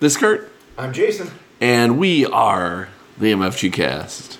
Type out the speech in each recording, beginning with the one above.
This is Kurt. I'm Jason. And we are the MFG Cast.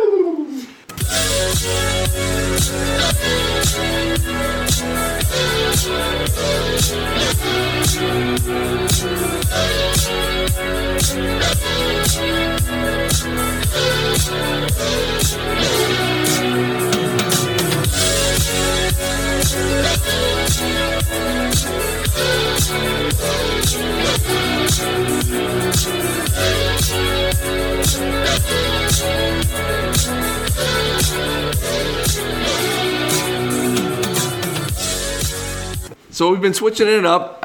So we've been switching it up.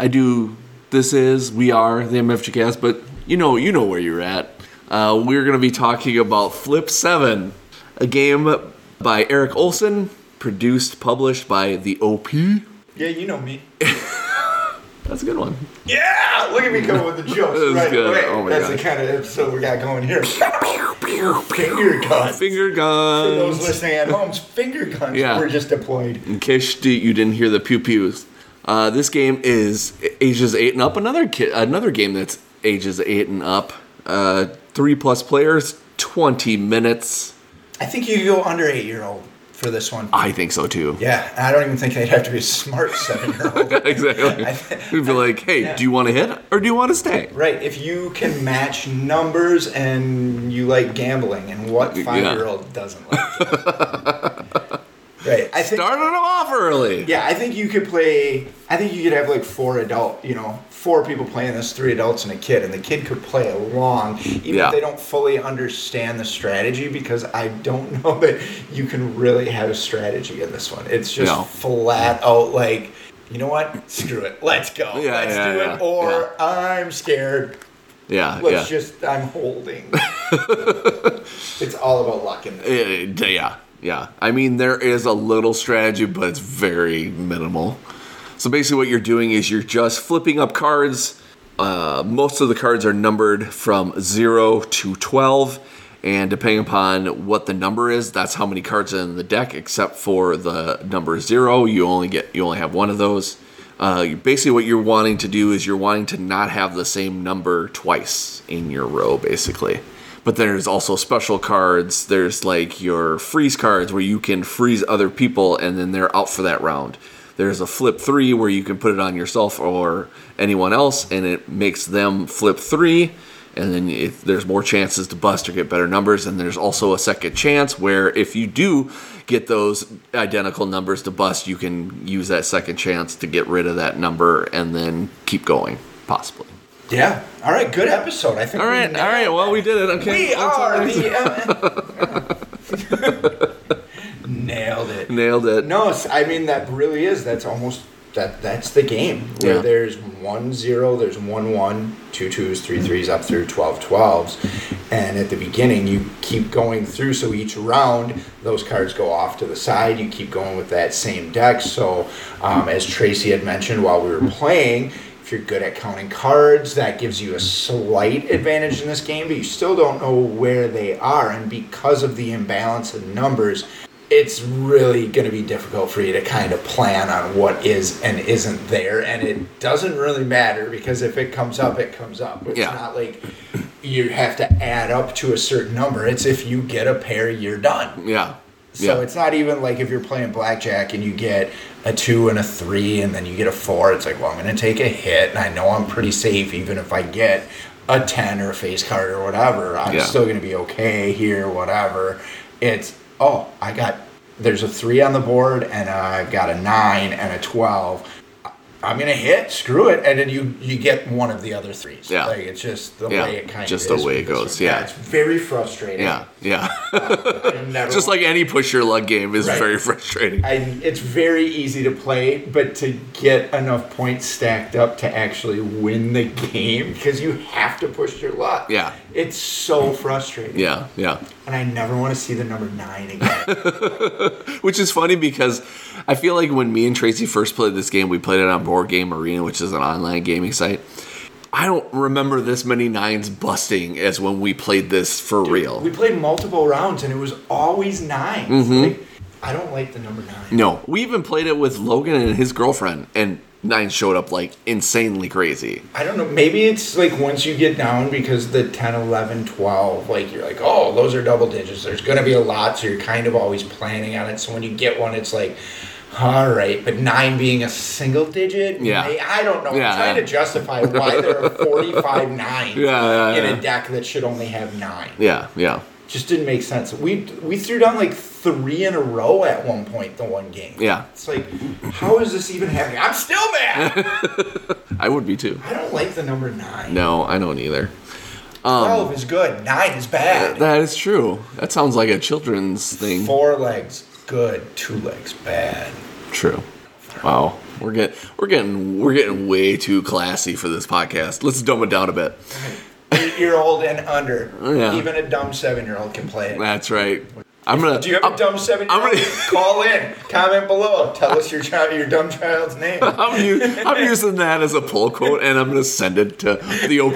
We are the MFG Cast, but you know where you're at. We're going to be talking about Flip 7, a game by Eric Olson, published by the OP. Yeah, you know me. That's a good one. Yeah! Look at me going with the jokes. That's good. Right. Oh my That's God. the kind of episode we got going here. Finger guns. Finger For guns. those listening at home, finger guns were just deployed. In case you didn't hear the pew-pews. This game is ages 8 and up. Another game that's ages 8 and up. 3+ players, 20 minutes. I think you go under 8-year-old for this one. I think so too. Yeah, and I don't even think they'd have to be a smart 7-year-old. Exactly. We'd be like, hey, do you want to hit or do you want to stay? Right, if you can match numbers and you like gambling, and what 5-year-old doesn't like it? Right. Starting them off early. Yeah, I think you could play. I think you could have like 4 people playing this, 3 adults and a kid, and the kid could play along, even if they don't fully understand the strategy, because I don't know that you can really have a strategy in this one. It's just flat out like, you know what? Screw it. Let's go. Let's do it. Or I'm scared. I'm holding. It's all about luck in this. Yeah, I mean, there is a little strategy, but it's very minimal. So basically what you're doing is you're just flipping up cards. Most of the cards are numbered from 0 to 12, and depending upon what the number is, that's how many cards are in the deck, except for the number 0. You only have one of those. Basically what you're wanting to do is you're wanting to not have the same number twice in your row, basically. But there's also special cards. There's like your freeze cards where you can freeze other people and then they're out for that round. There's a flip 3 where you can put it on yourself or anyone else and it makes them flip 3. And then if there's more chances to bust or get better numbers. And there's also a second chance where if you do get those identical numbers to bust, you can use that second chance to get rid of that number and then keep going, possibly. Yeah. All right. Good episode. I think. All right. Well, we did it. Okay. We are the. Nailed it. No, I mean that really is. That's almost that. That's the game where there's 1-0, there's 1-1, 2 2s, 3 3s, up through 12 12s, and at the beginning you keep going through. So each round those cards go off to the side. You keep going with that same deck. So as Tracy had mentioned while we were playing. If you're good at counting cards, that gives you a slight advantage in this game, but you still don't know where they are. And because of the imbalance in numbers, it's really going to be difficult for you to kind of plan on what is and isn't there. And it doesn't really matter because if it comes up, it comes up. It's not like you have to add up to a certain number. It's if you get a pair, you're done. So it's not even like if you're playing blackjack and you get a 2 and a 3 and then you get a 4. It's like, well, I'm going to take a hit and I know I'm pretty safe even if I get a 10 or a face card or whatever. I'm still going to be okay here, whatever. It's, there's a 3 on the board and I've got a 9 and a 12. I'm going to hit, screw it, and then you get one of the other 3s. Yeah. Like, it's just the way it kind of is. Just the way it goes, It's very frustrating. Just like any push your luck game is very frustrating. It's very easy to play, but to get enough points stacked up to actually win the game, because you have to push your luck. Yeah. It's so frustrating. Yeah. And I never want to see the number 9 again. Which is funny because I feel like when me and Tracy first played this game, we played it on Board Game Arena, which is an online gaming site. I don't remember this many 9s busting as when we played this for real. We played multiple rounds, and it was always 9s. I don't like the number 9. No. We even played it with Logan and his girlfriend, and 9 showed up like insanely crazy. I don't know. Maybe it's like once you get down, because the 10, 11, 12, like you're like, oh, those are double digits. There's going to be a lot, so you're kind of always planning on it. So when you get one, it's like, all right. But 9 being a single digit, I don't know. I'm trying to justify why there are 45 9s in a deck that should only have 9. Yeah. Just didn't make sense. We threw down like 3 in a row at one point the one game. Yeah. It's like, how is this even happening? I'm still mad. I would be too. I don't like the number 9. No, I don't either. 12 is good. 9 is bad. That is true. That sounds like a children's thing. 4 legs, good. 2 legs, bad. True. Wow. We're getting way too classy for this podcast. Let's dumb it down a bit. 8-year-old and under. Yeah. Even a dumb 7-year-old can play it. That's right. Do you have a dumb 7-year-old? Call in. Comment below. Tell us your dumb child's name. I'm using that as a pull quote, and I'm going to send it to the OP.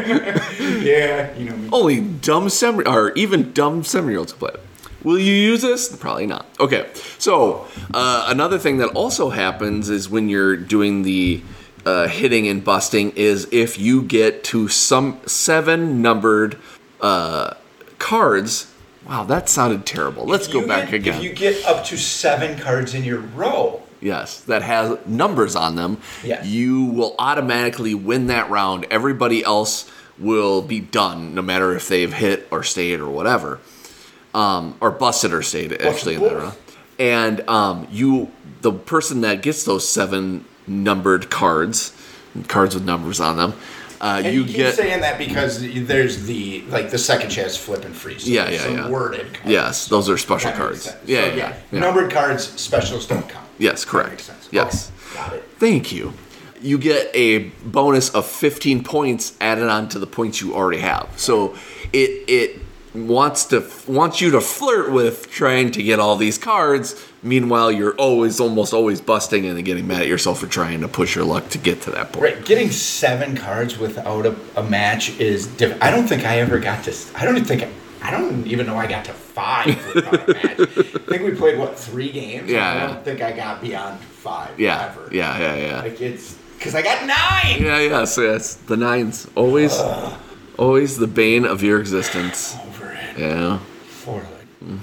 Yeah, you know me. Only dumb 7-year-olds can play it. Will you use this? Probably not. Okay. So another thing that also happens is when you're doing the hitting and busting is if you get to some 7 numbered cards. Wow, that sounded terrible. Let's go back again. If you get up to 7 cards in your row. Yes, that has numbers on them. Yes. You will automatically win that round. Everybody else will be done, no matter if they've hit or stayed or whatever. Or busted or stayed, actually, in that round. And the person that gets those 7 numbered cards with numbers on them, you keep saying that because there's the second chance flip and freeze. So worded cards. Yes, those are special cards. Yeah. Numbered cards, specials don't count. Yes, correct. That makes sense. Yes. Okay, got it. Thank you. You get a bonus of 15 points added on to the points you already have. So it wants you to flirt with trying to get all these cards. Meanwhile, you're almost always busting and then getting mad at yourself for trying to push your luck to get to that point. Right, getting 7 cards without a match is different. I don't think I ever got to. I don't even know I got to 5 without a match. I think we played 3 games. Yeah. I don't think I got beyond 5. Yeah. Ever. Yeah. Like it's because I got 9. Yeah. So yes, the 9's always the bane of your existence. Over it. Yeah. 4 legs.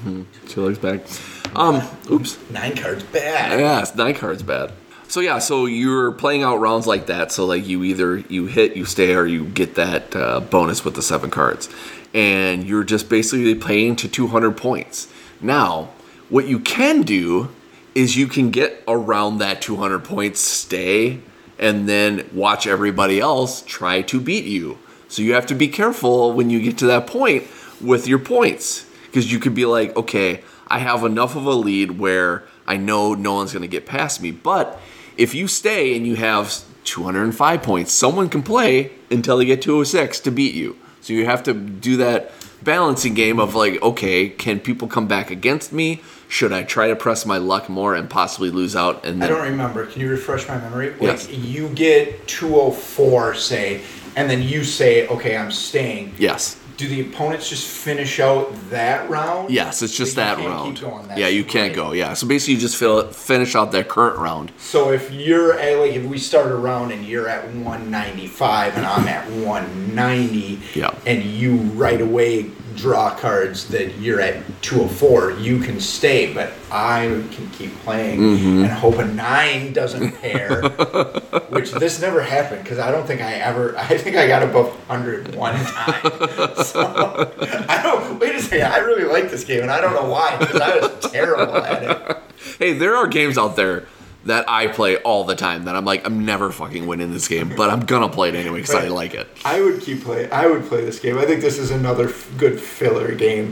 2 legs back. Oops. 9 cards bad. Yeah, 9 cards bad. So yeah, so you're playing out rounds like that. So like you hit, you stay, or you get that bonus with the 7 cards, and you're just basically playing to 200 points. Now, what you can do is you can get around that 200 points, stay, and then watch everybody else try to beat you. So you have to be careful when you get to that point with your points, because you could be like, okay, I have enough of a lead where I know no one's going to get past me. But if you stay and you have 205 points, someone can play until they get 206 to beat you. So you have to do that balancing game of like, okay, can people come back against me? Should I try to press my luck more and possibly lose out? And then, I don't remember. Can you refresh my memory? Yes. Like you get 204, say, and then you say, okay, I'm staying. Yes. Do the opponents just finish out that round? Yes, it's just that round. Keep going. Yeah, you can't go. Yeah, so basically you just finish out that current round. So if you're at, like, if we start a round and you're at 195 and I'm at 190, and you right away draw cards that you're at 204, you can stay, but I can keep playing and hope a 9 doesn't pair, which this never happened because I think I got above 100 one time. So, wait a second, I really like this game and I don't know why because I was terrible at it. Hey, there are games out there that I play all the time that I'm like, I'm never fucking winning this game, but I'm gonna play it anyway because I like it. I would play this game. I think this is another good filler game.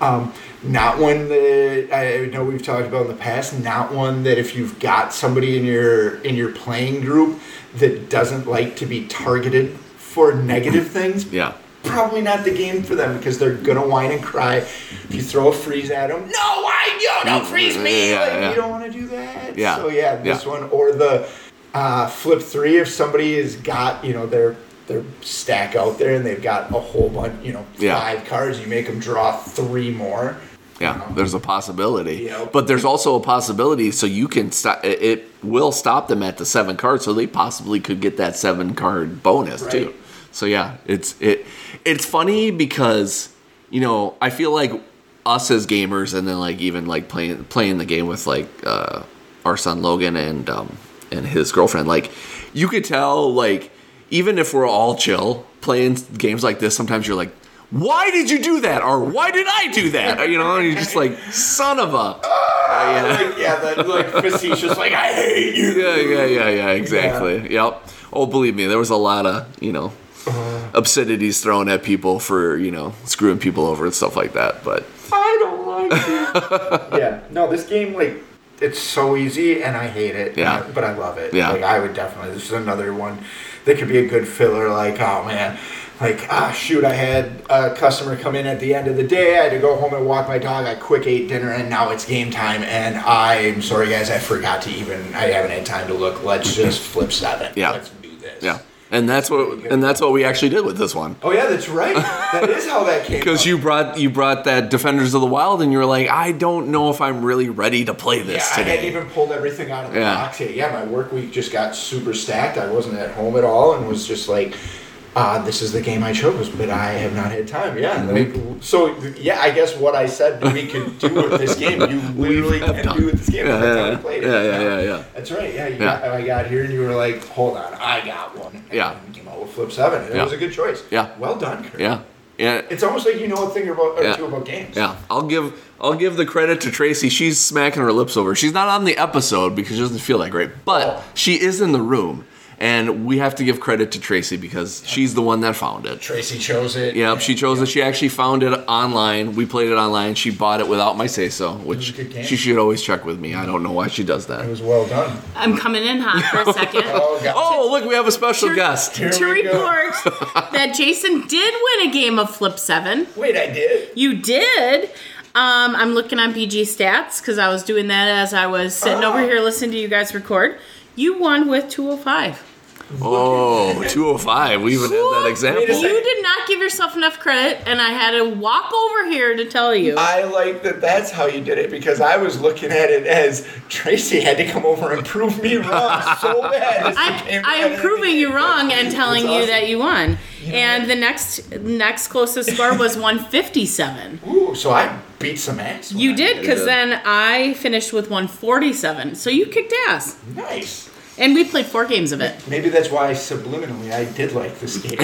Not one that I know we've talked about in the past. Not one that if you've got somebody in your playing group that doesn't like to be targeted for negative things. Yeah. Probably not the game for them because they're gonna whine and cry if you throw a freeze at them. No, don't freeze me! You don't want to do that. Yeah. So this one or the flip 3 if somebody has got their stack out there and they've got a whole bunch 5 cards, you make them draw 3 more. Yeah, there's a possibility. Yep. But there's also a possibility so you can stop. It will stop them at the 7 cards, so they possibly could get that 7 card bonus too. So yeah, it's funny because, you know, I feel like us as gamers, and then like even like playing the game with like our son Logan and his girlfriend, like you could tell, like even if we're all chill playing games like this, sometimes you're like, why did you do that? Or why did I do that? You know, and you're just like, son of a. That facetious, like, I hate you. Yeah, exactly. Yeah. Yep. Oh, believe me, there was a lot of, you know, obscenities thrown at people for, you know, screwing people over and stuff like that. But I don't like it. Yeah. No, this game, like, it's so easy, and I hate it. Yeah. But I love it. Yeah. Like, I would definitely. This is another one that could be a good filler. Like, oh man. Like, shoot, I had a customer come in at the end of the day. I had to go home and walk my dog. I quick ate dinner, and now it's game time. And I'm sorry, guys, I forgot to I haven't had time to look. Let's just flip 7. Yeah. Let's do this. yeah. And that's what we actually did with this one. Oh yeah, that's right. That is how that came. Because you brought that Defenders of the Wild, and you were like, I don't know if I'm really ready to play this today. I hadn't even pulled everything out of the box yet. Yeah, my work week just got super stacked. I wasn't at home at all, and was just like, this is the game I chose, but I have not had time. Yeah. Mm-hmm. So, I guess what I said we could do with this game, you literally can do with this game. Yeah. Played it. Yeah. That's right. Yeah, I got here and you were like, hold on, I got one. And came out with Flip 7. And it was a good choice. Yeah. Well done, Kurt. Yeah. It's almost like you know a thing or two about games. Yeah. I'll give the credit to Tracy. She's smacking her lips over. She's not on the episode because she doesn't feel that great, but she is in the room. And we have to give credit to Tracy because she's the one that found it. Tracy chose it. Yep, she chose it. She actually found it online. We played it online. She bought it without my say-so, which she should always check with me. I don't know why she does that. It was well done. I'm coming in hot for a second. Look, we have a special guest. To report that Jason did win a game of Flip 7. Wait, I did? You did? I'm looking on BG Stats because I was doing that as I was sitting over here listening to you guys record. You won with 205. Oh, 205. We even had that example. You did not give yourself enough credit, and I had to walk over here to tell you. I like that that's how you did it, because I was looking at it as Tracy had to come over and prove me wrong so bad. I am proving you wrong and telling you that you won. And the next closest score was 157. Ooh, so I beat some ass. You did, because then I finished with 147. So you kicked ass. Nice. And we played 4 games of it. Maybe that's why subliminally I did like this game.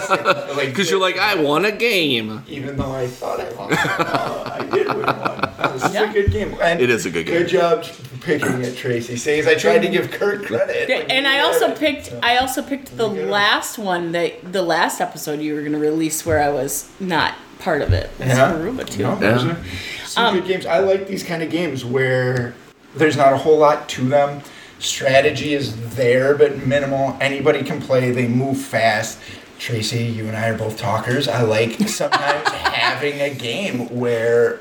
Because you're like, I won a game. Even though I thought I lost. I did win one. This is a good game. And it is a good game. Good job picking it, Tracy. Says I tried to give Kurt credit. And I also picked the last one, the last episode you were going to release where I was not part of it. It's Karuba too. No, some good games. I like these kind of games where there's not a whole lot to them. Strategy is there, but minimal. Anybody can play. They move fast. Tracy, you and I are both talkers. I like sometimes having a game where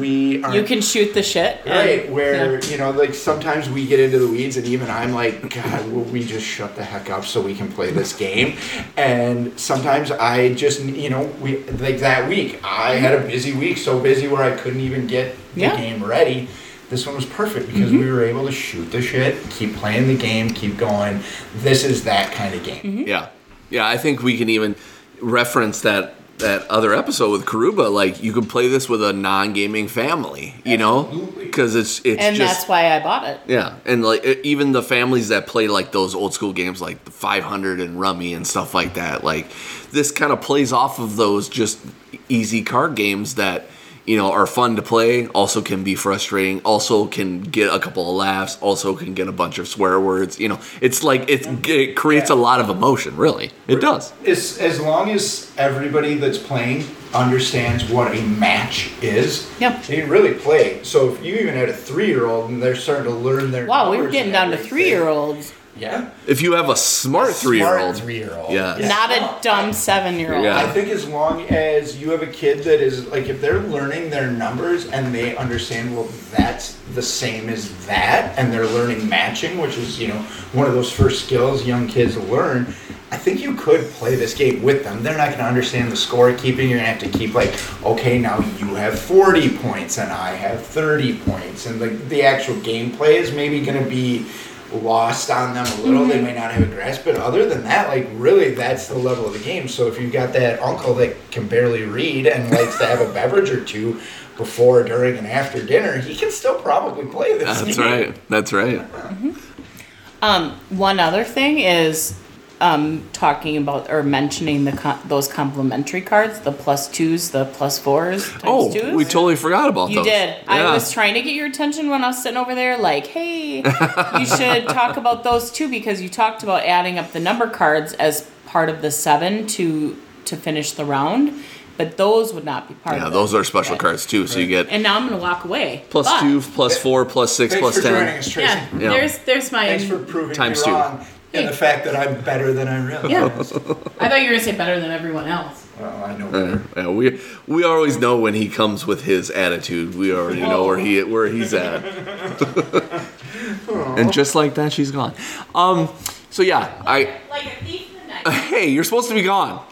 you can shoot the shit. Right, where, like sometimes we get into the weeds and even I'm like, God, will we just shut the heck up so we can play this game? And sometimes I just, like that week, I had a busy week, so busy where I couldn't even get the game ready. This one was perfect because we were able to shoot the shit, keep playing the game, keep going. This is that kind of game. Mm-hmm. Yeah, I think we can even reference that other episode with Karuba. Like, you could play this with a non-gaming family, because it's and just, that's why I bought it. Yeah, and like even the families that play like those old school games like the 500 and Rummy and stuff like that. Like, this kind of plays off of those just easy card games that are fun to play, also can be frustrating, also can get a couple of laughs, also can get a bunch of swear words. It's like it creates a lot of emotion, really. It does. As long as everybody that's playing understands what a match is, they can really play. So if you even had a 3-year-old and they're starting to learn their we were getting down to 3-year-olds. Yeah. If you have a smart 3-year-old. Yeah. Not a dumb 7-year-old. Yeah. I think as long as you have a kid that is, like, if they're learning their numbers and they understand, well, that's the same as that, and they're learning matching, which is, one of those first skills young kids learn, I think you could play this game with them. They're not going to understand the scorekeeping. You're going to have to keep like, okay, now you have 40 points and I have 30 points. And the actual gameplay is maybe going to be lost on them a little. They may not have a grasp. But other than that, like really, that's the level of the game. So if you've got that uncle that can barely read and likes to have a beverage or two before, during, and after dinner, he can still probably play this game. That's right. That's right. One other thing is talking about or mentioning those complimentary cards, the +2s, the +4s, ×2s. We totally forgot about those. You did. Yeah. I was trying to get your attention when I was sitting over there like, hey, you should talk about those too, because you talked about adding up the number cards as part of the 7 to finish the round. But those would not be part of it. Yeah, those are special cards too, so you get... And now I'm going to walk away. +2, +4, +6, Thanks +10. for joining us, Tracy. Yeah, there's my... Thanks for proving Times me 2. wrong and the fact that I'm better than I really Yeah. was. I thought you were going to say better than everyone else. Well, I know better. Yeah, we always know when he comes with his attitude. We already know where he's at. And just like that, she's gone. So yeah, Like a thief in the night. Hey, you're supposed to be gone.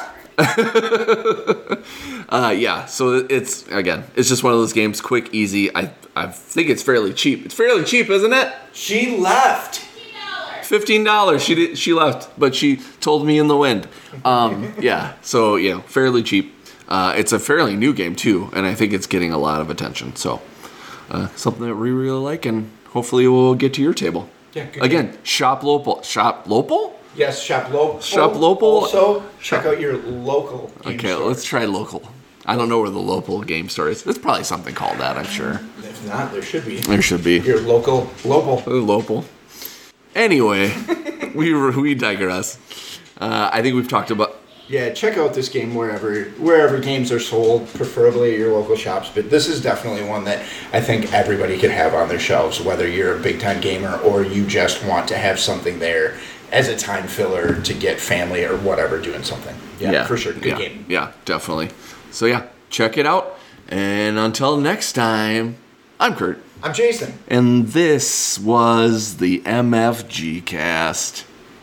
Yeah, so it's just one of those games, quick, easy. I think it's fairly cheap. It's fairly cheap, isn't it? She left. $15. She left, but she told me in the wind. Yeah, so fairly cheap. It's a fairly new game too, and I think it's getting a lot of attention. So something that we really like, and hopefully we'll get to your table. Yeah, good. Again, Shop Lopal. Shop Lopal? Yes, Shop Lopal. Shop Lopal. Also, check out your local game Okay, store. let's try local. I don't know where the local game store is. There's probably something called that, I'm sure. If not, there should be. There should be. Your local. Local. Anyway, we digress. I think we've talked about... Yeah, check out this game wherever games are sold, preferably at your local shops. But this is definitely one that I think everybody could have on their shelves, whether you're a big-time gamer or you just want to have something there as a time filler to get family or whatever doing something. Yeah, for sure. Good game. Yeah, definitely. So yeah, check it out. And until next time, I'm Kurt. I'm Jason. And this was the MFG Cast.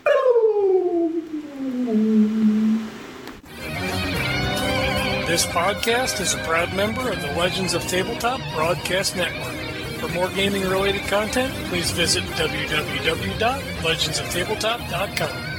This podcast is a proud member of the Legends of Tabletop Broadcast Network. For more gaming-related content, please visit www.legendsoftabletop.com.